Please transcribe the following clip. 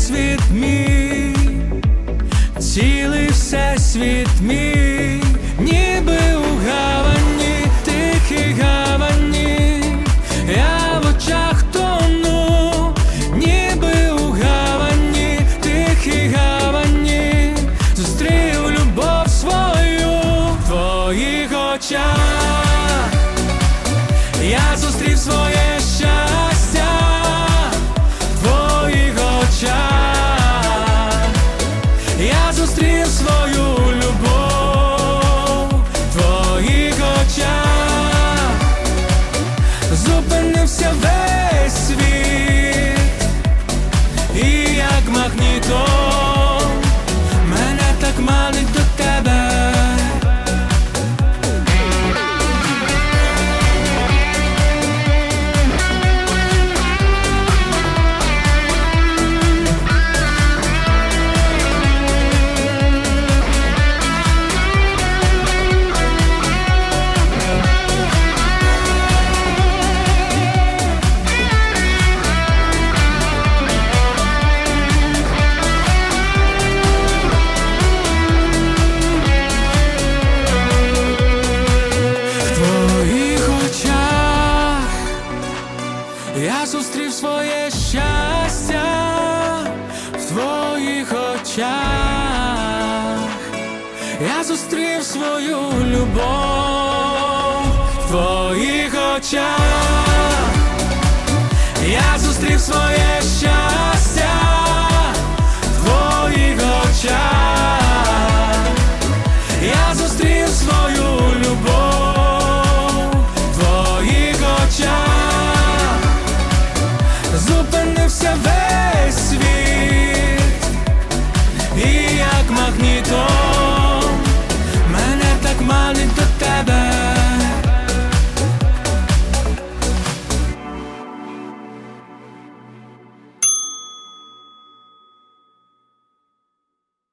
всесвіт мій, цілий всесвіт мій, ніби у гавані, тихій гавані, я в очах тону, ніби у гавані, тихій гавані, зустрів любов свою в твоїх очах. Я зустрів своє щастя в твоїх очах. Я зустрів свою любов в твоїх очах. Зупинився весь світ, і як магнітом мене так манить до тебе. Я зустрів своє щастя в твоїх очах. Я зустрів свою любов в твоїх очах. Я зустрів своє щастя